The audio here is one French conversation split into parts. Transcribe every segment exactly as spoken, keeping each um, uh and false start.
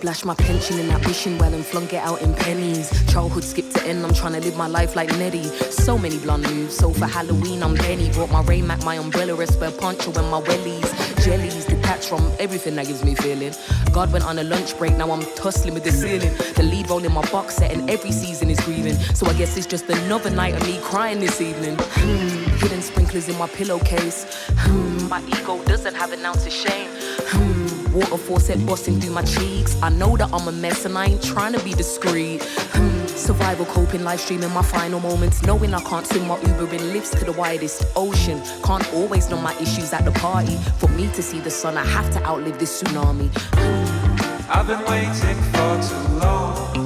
Splash my pension in that wishing well and flunk it out in pennies. Childhood skipped to end, I'm trying to live my life like Nettie. So many blunt moves, so for Halloween I'm Benny. Brought my rain mat, my umbrella, a spare poncho and my wellies. Jellies, detached from everything that gives me feeling. God went on a lunch break, now I'm tussling with the ceiling. The lead role in my box set and every season is grieving. So I guess it's just another night of me crying this evening. Hmm, hidden sprinklers in my pillowcase. Hmm, my ego doesn't have an ounce of shame. Hmm, waterfall set busting through my cheeks. I know that I'm a mess and I ain't trying to be discreet. Hmm, survival coping, live streaming my final moments. Knowing I can't swim my Uber in lifts to the widest ocean. Can't always know my issues at the party. For me to see the sun, I have to outlive this tsunami. Hmm. I've been waiting for too long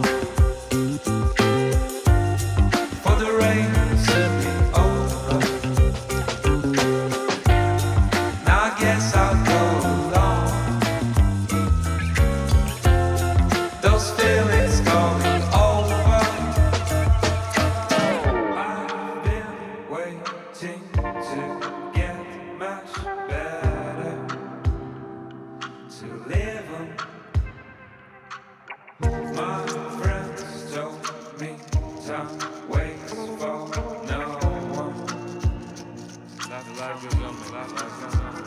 for the rain to be over. Now I guess I'll go along. Those feelings going over. I've been waiting to get much better, to live on. My friends told me time waits for no one. Life, life goes on, life, life goes on.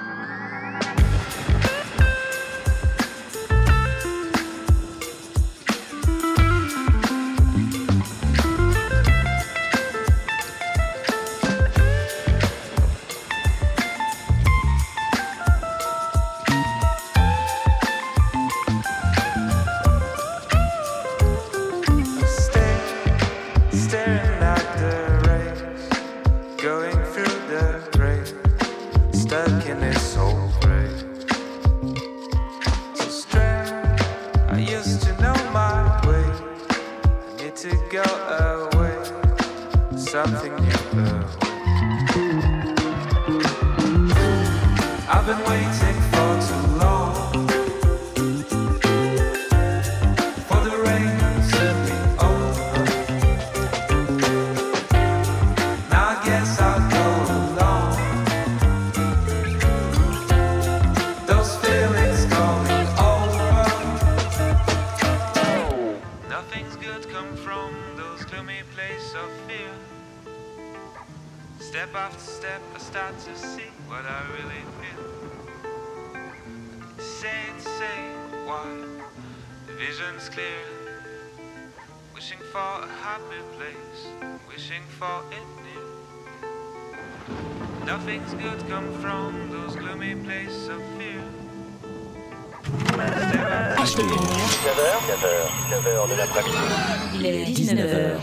Something new. I've been waiting for too long for the rain to be over. Now I guess I'll go along. Those feelings going over. Nothing's good come from those gloomy places of fear. Step after step, I start to see what I really feel. Say it, say it, why? The vision's clear. Wishing for a happy place, wishing for it new. Nothing's good come from those gloomy places of fear. dix-neuf heures, dix-neuf heures, dix-neuf heures de l'après-midi. Il est dix-neuf heures.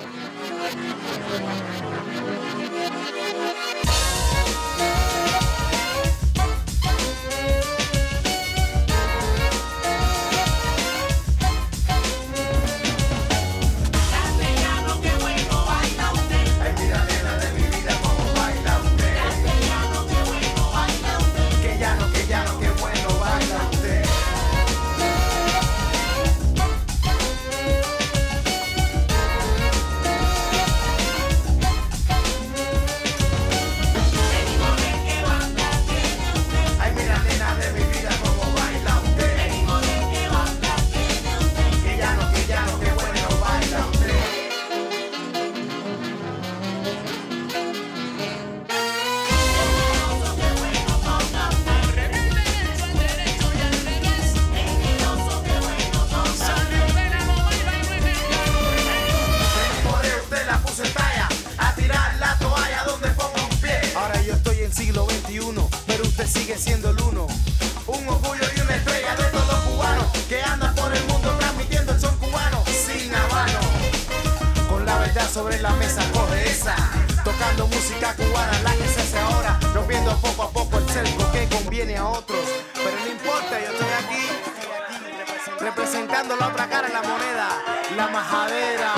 Sobre la mesa coge esa, tocando música cubana, la que se hace ahora, rompiendo poco a poco el cerco que conviene a otros, pero no importa, yo estoy aquí representando la otra cara de la moneda, la majadera.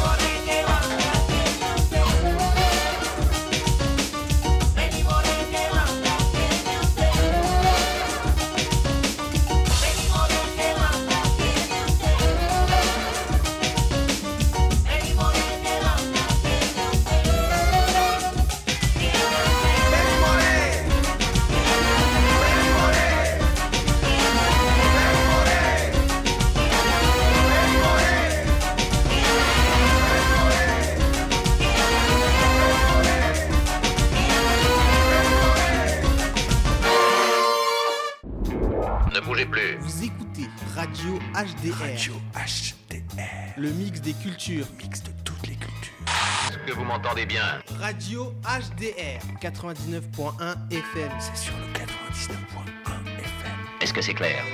Ven y plus. Vous écoutez Radio H D R. Radio H D R. Le mix des cultures. Le mix de toutes les cultures. Est-ce que vous m'entendez bien? Radio H D R quatre-vingt-dix-neuf point un F M. C'est sur le quatre-vingt-dix-neuf point un F M. Est-ce que c'est clair?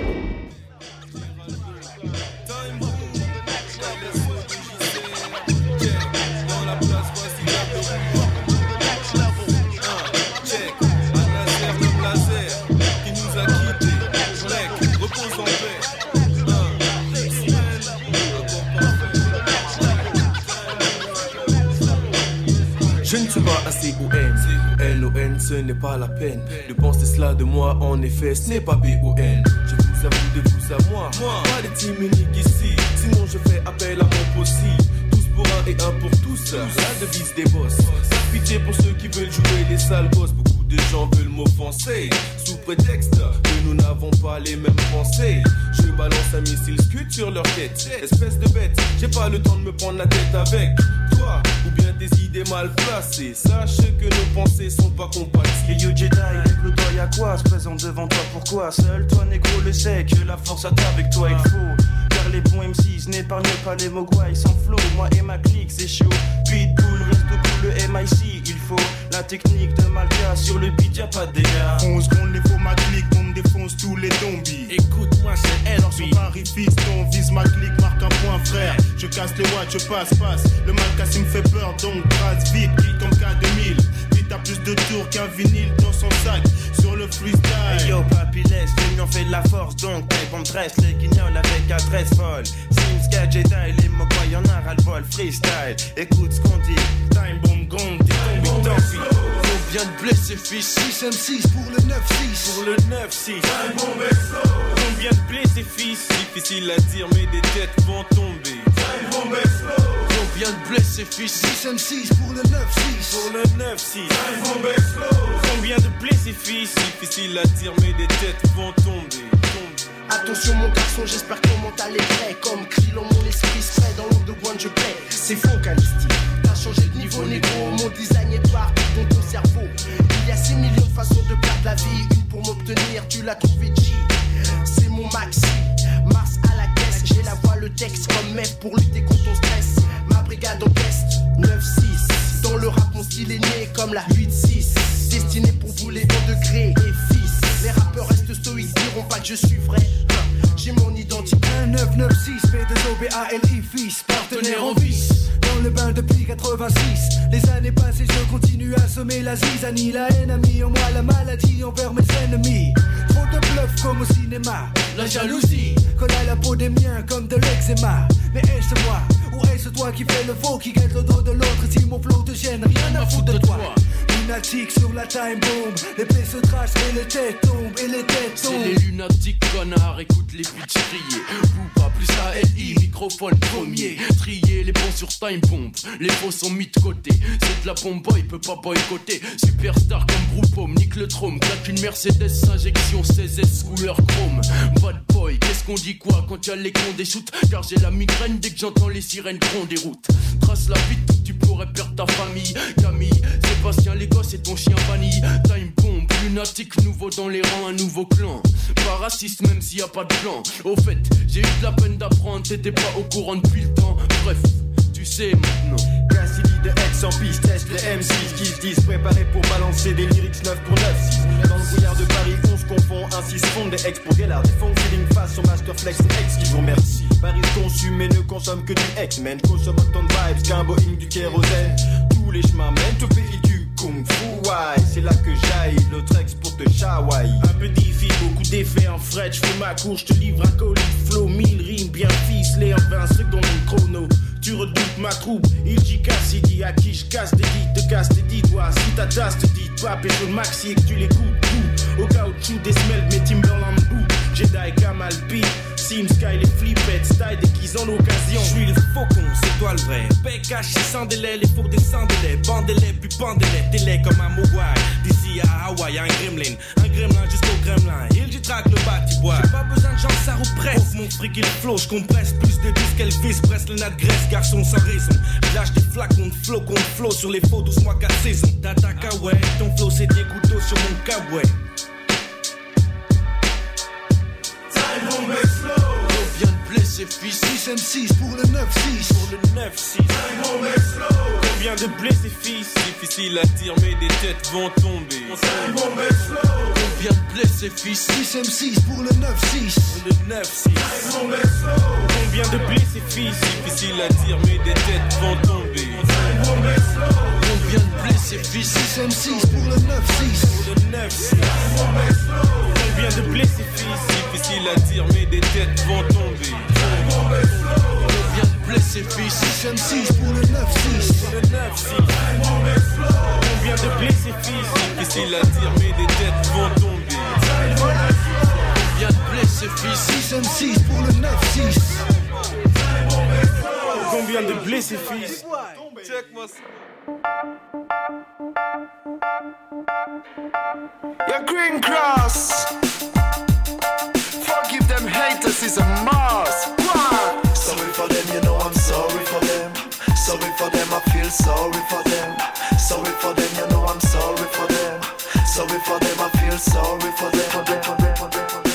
Je ne suis pas assez O N, L O N, ce n'est pas la peine de penser cela de moi, en effet, ce n'est pas B O N. Je vous avoue de vous à moi, pas de team unique ici, sinon je fais appel à mon possible. Tous pour un et un pour tous, la devise des boss. Sans pitié pour ceux qui veulent jouer les sales gosses. Beaucoup de gens veulent m'offenser, sous prétexte que nous n'avons pas les mêmes pensées. Je balance un missile scud sur leur tête, espèce de bête, j'ai pas le temps de me prendre la tête avec toi, ou bien des idées mal placées. Sache que nos pensées sont pas compatibles. Et yo Jedi, lève le doigt, y'a quoi? Se présente devant toi, pourquoi? Seul toi négro le sait que la force attend avec toi, il faut. Car les bons M six n'épargnent pas les mogwai sans flow. Moi et ma clique c'est chaud. Pitbull reste cool, le M I C il faut. La technique de Malka sur le beat y'a pas de dégâts. On seconde les faux, ma clique, on me défonce tous les zombies. Écoute-moi c'est elle. Alors sur Paris fiston, vise ma clique, marque un point frère. Je casse les watts, je passe, passe. Le Malka me fait peur donc trace vite, vite comme K deux mille. T'as plus de tours qu'un vinyle dans son sac sur le freestyle. Hey yo papy laisse, l'union fait de la force donc hey, bon tresse les guignols avec adresse folle. Simska Jedi, les mogwai y'en a ras le bol freestyle. Écoute ce qu'on dit, time bomb gong, dit tombe tant pis. Combien de blessés fils? six M six pour le neuf six. Pour le neuf six. Time bomb explose. Combien de blessés fils? Difficile à dire mais des têtes vont tomber. Time bomb explose. Combien de blessés fils? six M six pour le neuf six. Pour le neuf six. Time bomb explose. Combien de blessés fils? Difficile à dire mais des têtes vont tomber. Attention mon garçon, j'espère que mon mental est prêt. Comme Krillon, mon esprit serait dans l'ombre de One, je plais. C'est faux Calisti, t'as changé de niveau négro. Mon design est partout dans ton cerveau. Il y a six millions de façons de perdre la vie. Une pour m'obtenir, tu l'as trouvé G. C'est mon maxi, Mars à la caisse. J'ai la voix, le texte comme mec pour lutter contre ton stress. Ma brigade en peste, neuf six. Dans le rap mon style est né comme la huit six. Destiné pour bouler au degré et fils. Les rappeurs restent stoïques, diront pas que je suis vrai. J'ai mon identité. Un neuf neuf six, P deux O B A L I fils, partenaire en vice. Dans le bain depuis quatre-vingt-six. Les années passées, je continue à semer la zizanie. La haine a mis en moi la maladie envers mes ennemis. Trop de bluff comme au cinéma. La jalousie colle à la peau des miens comme de l'eczéma. Mais est-ce moi ou est-ce toi qui fais le faux, qui guette le dos de l'autre? Si mon flow te gêne, rien à foutre de toi. Lunatique sur la time bomb, les plaies se tracent et les têtes tombent, et les têtes tombent. C'est les lunatiques connards, écoute les bitches crier. Vous pas plus A L I, microphone premier. Trier les bons sur time bomb, les faux sont mis de côté. C'est de la bombe boy, peut pas boycotter. Superstar comme groupe home, nique le trône. Claque une Mercedes injection seize S couleur chrome. Bad boy, qu'est-ce qu'on dit quoi quand y'a les cons des shoots? Car j'ai la migraine dès que j'entends les sirènes grondent des routes. Trace la vite, tu pourrais perdre ta famille. Camille, Sébastien, les gosses et ton chien banni. Time bomb, lunatique, nouveau dans les rangs, un nouveau clan. Pas raciste même s'il y a pas de plan. Au fait, j'ai eu de la peine d'apprendre, t'étais pas au courant depuis le temps. Bref, tu sais maintenant. Cassidy de Aix en piste, teste les M six qui se disent préparés pour balancer des lyrics neuf pour neuf six. Dans le brouillard de Paris, on se confond, ainsi se fondent des ex pour Gellard. Des funk feeling face sur Masterflex et ex qui vous remercie. Paris consomme et ne consomme que du X-Men. Consomme autant de vibes qu'un Boeing du kérosène. Tous les chemins mènent au pays du Kung Fu. Ouais, c'est là que j'aille, l'autre ex pour te chawaï. Un peu diffi, beaucoup d'effets en fret. J'fais ma cour, j'te livre un colis flow. Mille rimes bien ficelées en vingt secondes de chrono. Tu redoutes ma troupe, il dit Cassidy. À qui je casse des guides, te casse des dix doigts. Si ta tasse te dit pas, et sur le maxi et que tu l'écoutes tout. Au caoutchouc des semelles, mes Timberland bout. Jedi, Kamal, P, Sim, Sky, les flippettes, style déguisent en l'occasion. J'suis le faucon, c'est toi le vrai. Bec caché sans délai, les fours des sans délai. Bandez-les, puis bandez-les, t'es comme un mogwai. D'ici à Hawaï, un gremlin, un gremlin jusqu'au gremlin. Il dit traque le bâti-bois. J'ai pas besoin de gens, ça represse. Ouvre mon fric, il flow, j'compresse plus de disques qu'Elvis. Presse le nat graisse, garçon sans raison. J'lâche des flacons de flow contre flow sur les faux douze mois quatre saisons. T'attaques, ouais, ton flow c'est des couteaux sur mon cabouet. blessés fils. six M six pour le neuf six. Pour le neuf six. Combien de blessés fils? Difficile à dire mais des têtes vont tomber. Combien de blessés fils? six M six pour le neuf six. Pour le neuf six. Combien de blessés fils? Difficile à dire mais des têtes vont tomber. Combien de blessés fils? six M six pour le neuf six. Pour le neuf six. Combien de blessés fils? Difficile à dire mais des têtes vont tomber. Combien de blessés fils? six M six pour le neuf six. Pour le neuf six. Combien de blessés fils? Difficile à dire mais des têtes vont tomber. Combien de blessés fils? six M six pour le neuf six. Combien de blessés fils? Check-moi ça. Your green cross. Forgive them haters is a must. What? Sorry for them, you know I'm sorry for them. Sorry for them, I feel sorry for them. Sorry for them, you know I'm sorry for them. Sorry for them, I feel sorry for them. For them, for them, for them, for them.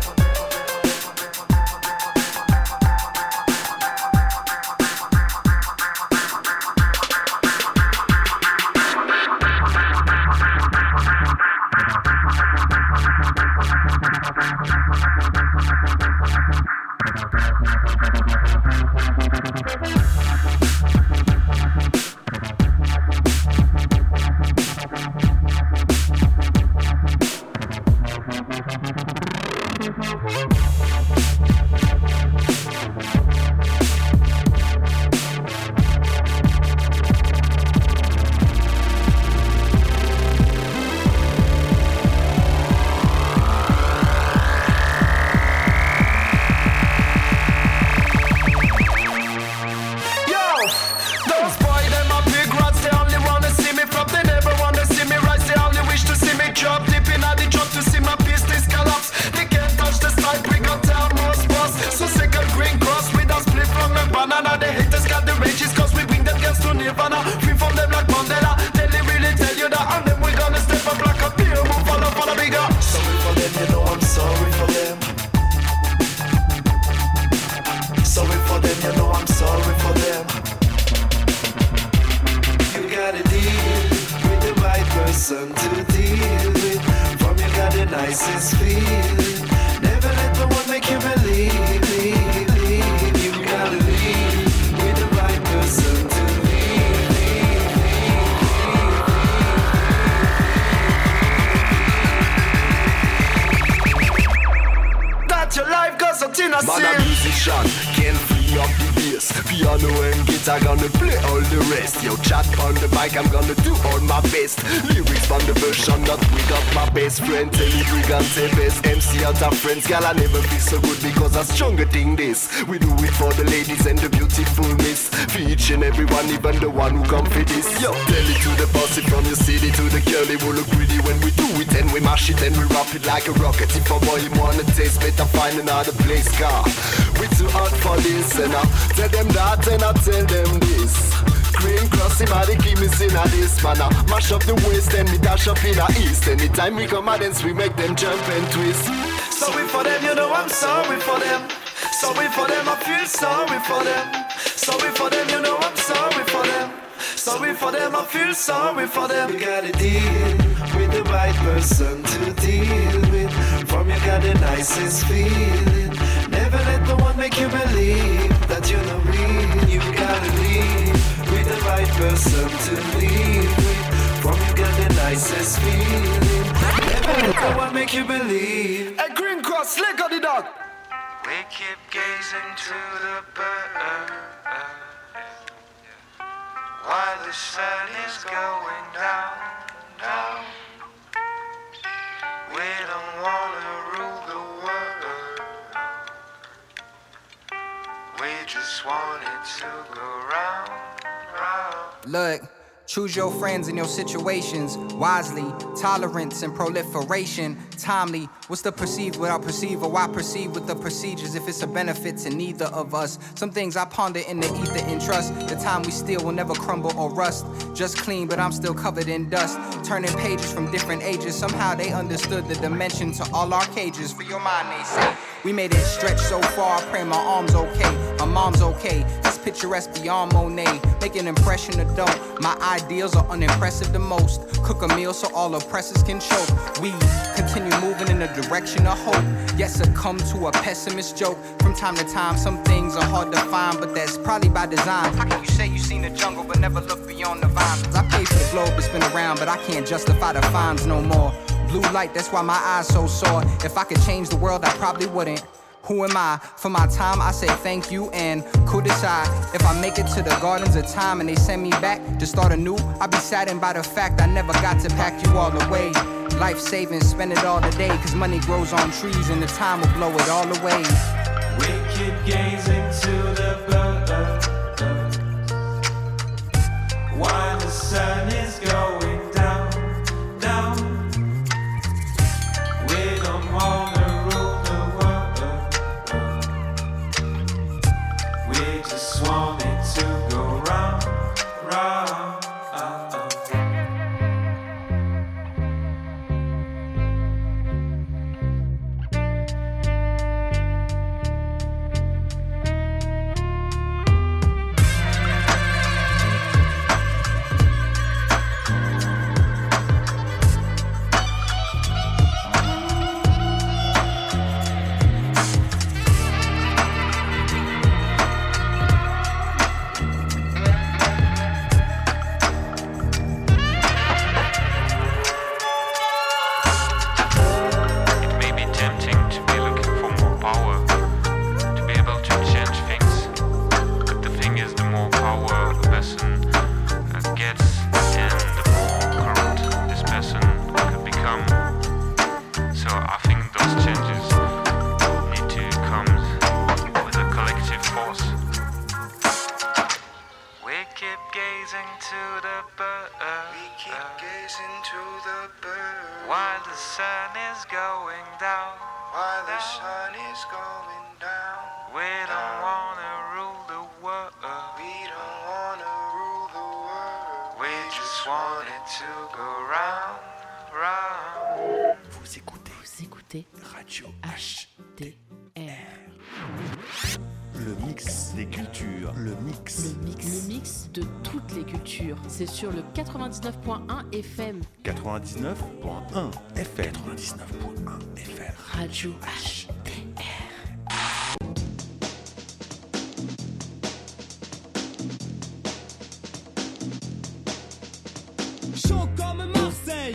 Man a musician, can't flee up the bass. Piano and guitar gonna play all the rest. Yo, chat on the mic, I'm gonna do all my best. Lyrics from the version, not wig up my best friend. Tell me we got the best M C out of friends. Girl, I never be so good because I'm stronger than this. We do it for the ladies and the beautiful miss. For each and everyone, even the one who come for this. Yo, tell it to the bossy from your city to the girl, they will look pretty when we do it. And we mash it and we rock it like a rocket. If a boy wanna taste, better find another place, car. We too hot for this, and I tell them that and I tell them this. Green cross him and they keep me in a this man. I mash up the west and we dash up in the east. Anytime we come out dance, we make them jump and twist. Sorry for them, you know I'm sorry for them. Sorry for them, I feel sorry for them. Sorry for them, you know I'm sorry for them. Sorry for them, I feel sorry for them. You gotta deal with the right person to deal with. From you got the nicest feeling. Never let the one make you believe that you're not real. You gotta leave with the right person to live with. From you got the nicest feeling. Never let the one make you believe. A green cross, slick on the dog. We keep gazing to the bird while the sun is going down, down. We don't wanna rule the world. We just want it to go round, round. Look, choose your friends and your situations wisely. Tolerance and proliferation, timely. What's the perceived without perceive, or why perceive with the procedures if it's a benefit to neither of us? Some things I ponder in the ether and trust. The time we steal will never crumble or rust. Just clean, but I'm still covered in dust. Turning pages from different ages. Somehow they understood the dimension to all our cages. For your mind, they say. We made it stretch so far, I pray my arm's okay. My mom's okay, that's picturesque beyond Monet. Make an impression or don't, my ideals are unimpressive the most. Cook a meal so all oppressors can choke. We continue moving in the direction of hope. Yet succumb to a pessimist joke. From time to time, some things are hard to find, but that's probably by design. How can you say you seen the jungle but never look beyond the vines? Cause I paid for the globe to spin around, but I can't justify the fines no more. Blue light, that's why my eyes so sore. If I could change the world, I probably wouldn't. Who am I? For my time, I say thank you and coup decide. If I make it to the gardens of time and they send me back to start anew, I'll be saddened by the fact I never got to pack you all away. Life saving, spend it all today, cause money grows on trees and the time will blow it all away. We keep gazing to the birds while the sun is going down, down. We don't wanna rule the world. We just want it to go round, round. Radio H T R. Le mix des cultures. Le mix. Le mix. Le mix de toutes les cultures. C'est sur le quatre-vingt-dix-neuf point un F M. quatre-vingt-dix-neuf point un F M. quatre-vingt-dix-neuf point un F M. Radio H T R. Chaud comme Marseille.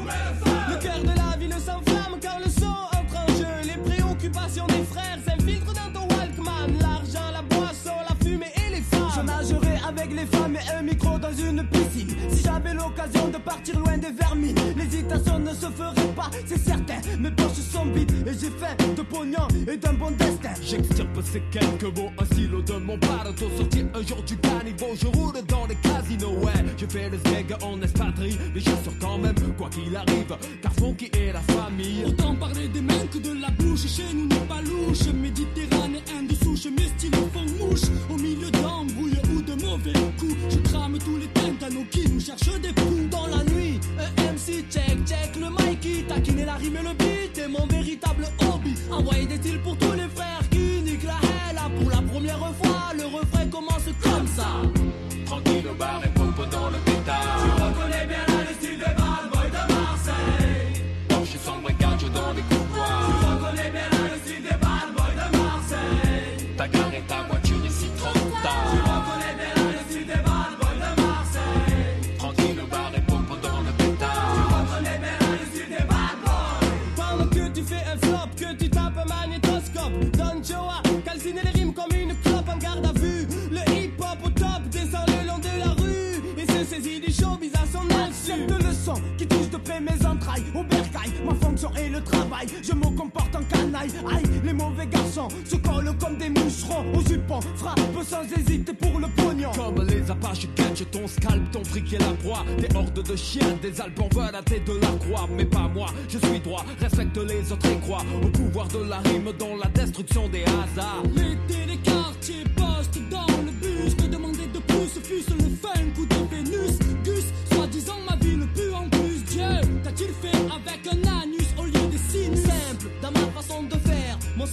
Le cœur de la ville s'enflamme car le son entre en jeu. Les préoccupations des frères s'infiltrent dans ton Walkman. L'argent, la boisson, la fumée et les femmes. Je nagerai avec les femmes et un micro dans une piscine. Si j'avais l'occasion de partir loin des vermines, l'hésitation ne se ferait pas, c'est certain. Mes poches sont vides et j'ai faim de pognon et d'un bon destin. J'extirpe ces quelques mots, un stylo de mon paletot. Sorti un jour du caniveau, je roule dans les casinos. Ouais, je fais le sgeg en espadrille, mais j'assure quand même, quoi qu'il arrive, car Funky est la famille. Autant parler des mains que de la bouche, chez nous n'est pas louche. Méditerranéen de souche, mes stylos font mouche. Au milieu d'embrouilles ou de mauvais coups, je crame tous les tintanos qui nous cherchent des coups. Dans la nuit, un M C check, check le Mikey, taquiner la rime et le beat est mon véritable hobby. Envoyer des styles pour tous les frères qui niquent la hella. Pour la première fois, le refrain commence comme ça. Tranquille au bar et pompe dans le pétard. Tu reconnais bien là le style de bad boy de Marseille. Penché sans brigade dans les couloirs. Tu reconnais bien là le style de bad boy de Marseille. T'as garé ta voiture ici trop tard. Tu reconnais bien là le style de bad boy de Marseille. Tranquille au bar et pompe dans le pétard. Tu reconnais bien là le style de bad boy. Pendant que tu fais un flop, que tu tapes un magnétoscope, Don Joa, calciner les rimes comme une clope en garde à vue. Le hip-hop au top descend le long de la rue et se saisit du showbiz à son insu. De leçons qui touchent de près mes entrailles au bercail, ma fonction est le travail. Je me comporte en canaille. Aïe, les mauvais garçons se collent comme des moucherons au jupon, frappe sans hésiter pour le pognon. Comme les apaches catch ton scalp, ton fric est la proie. Des hordes de chiens, des albans veulent la tête de la croix. Mais pas moi, je suis droit, respecte les autres et crois au pouvoir de la rime dans la destruction des hasards. L'été des quartiers postent dans le bus, te demander de plus, fût-ce le funk ou de Vénus. Gus, soi-disant ma vie le pue en plus. Dieu, t'a-t-il fait avec un anus au lieu des sinus? Simple, dans ma façon de faire, mon son est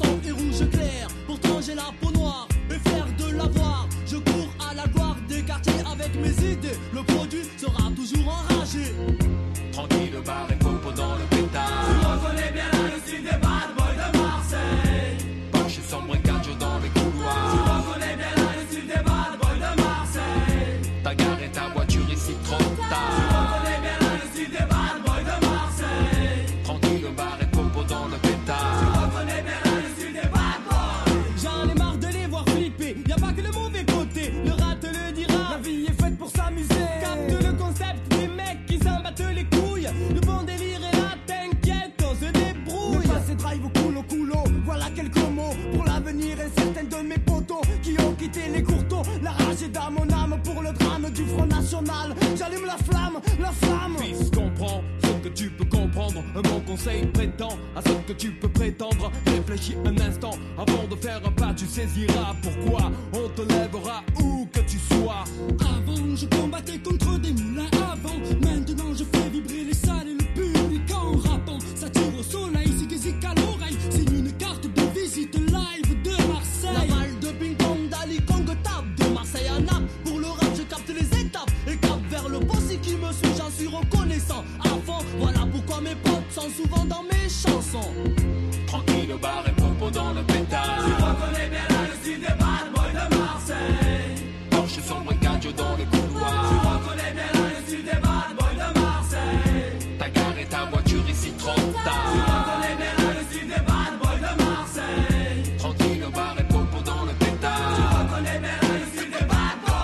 rouge clair. Pourtant j'ai la peau noire et fier de l'avoir. Je cours à la gloire des quartiers avec mes idées. Le produit sera toujours enragé. Tranquille, bar et popo dans le pétard. Tu reconnais bien la style des bad boys de Marseille. Penché sombre et gadget dans les couloirs. Tu reconnais bien la style des bad boys de Marseille. T'as garé ta voiture ici trop tard. Tu reconnais bien la style des bad boys de Marseille. Tranquille, bar et popo dans le pétard. Tu reconnais bien la style des bad boys. J'en ai marre de les voir flipper. Y'a pas que le mauvais côté, le rat te le dira. La vie est faite pour s'amuser. Capte le concept des mecs qui s'en battent les couilles. Le bon délire est là, t'inquiète, on se débrouille. Le passé drive au coulo coulo. Voilà quelques mots pour l'avenir et certains de mes potos qui ont quitté les courteaux. La rage est dans mon âme pour le drame du Front National. J'allume la flamme, la flamme. Fils, comprends ce que tu peux comprendre. Un bon conseil prétend à ce que tu peux prétendre. Réfléchis un instant avant de faire un pas, tu saisiras pourquoi on te lèvera où que tu sois. Avant je combattais contre des moulins avant. Maintenant je fais vibrer les salles et le public en rappant. Ça tire au soleil, zig zig à l'oreille. C'est une carte de visite live de Marseille. La balle de ping-pong d'Ali Kong tape de Marseille à Naples. Pour le rap je capte les étapes et cap vers le boss qui me suit, j'en suis reconnaissant. Avant, voilà pourquoi mes potes sont souvent dans mes chansons. Tranquille, bar et popo dans le pétard. Tu reconnais bien la style des bad boys de Marseille. Penché sombre et gadget dans les couloirs. Tu reconnais bien la style des bad boys de Marseille. T'as garé ta voiture ici trop tard. Tu reconnais bien la style des bad boys de Marseille. Tranquille, bar et popo dans le pétard. Tu reconnais bien la style des bad boys.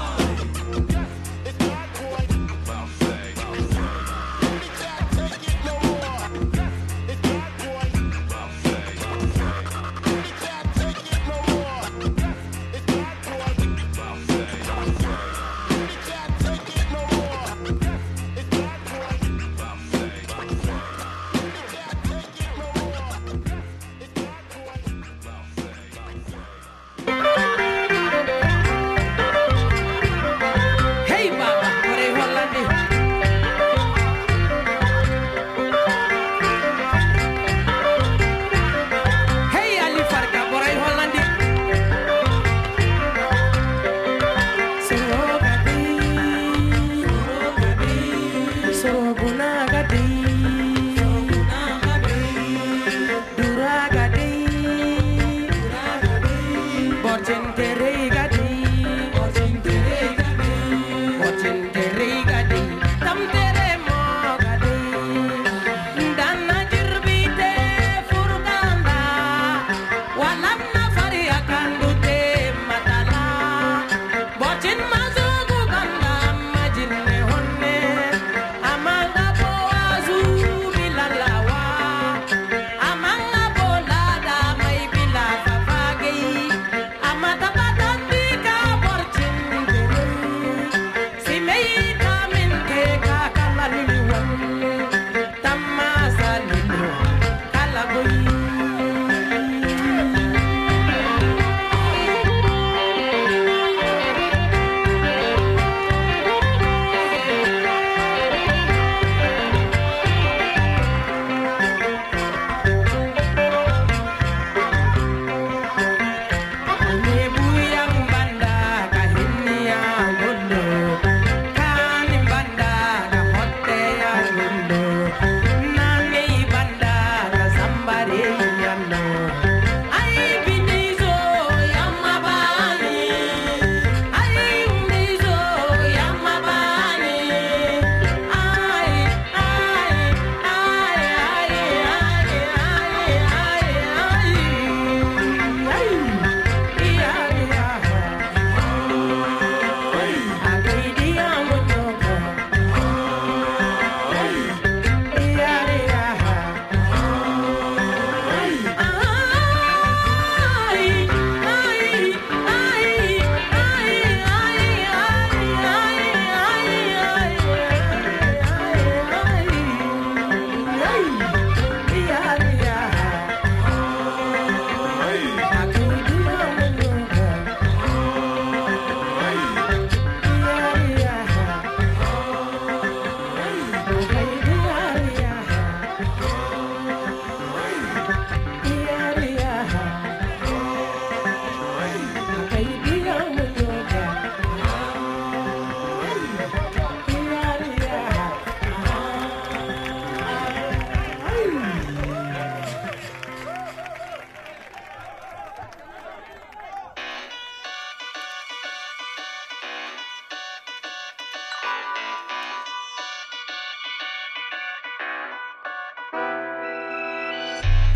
Amata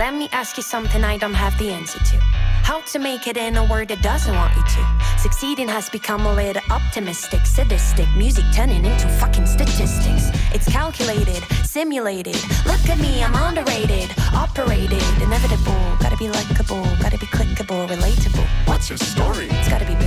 Let me ask you something I don't have the answer to. How to make it in a world that doesn't want you to. Succeeding has become a little optimistic, sadistic. Music turning into fucking statistics. It's calculated, simulated. Look at me, I'm underrated, operated, inevitable. Gotta be likable, gotta be clickable, relatable. What's your story? It's gotta be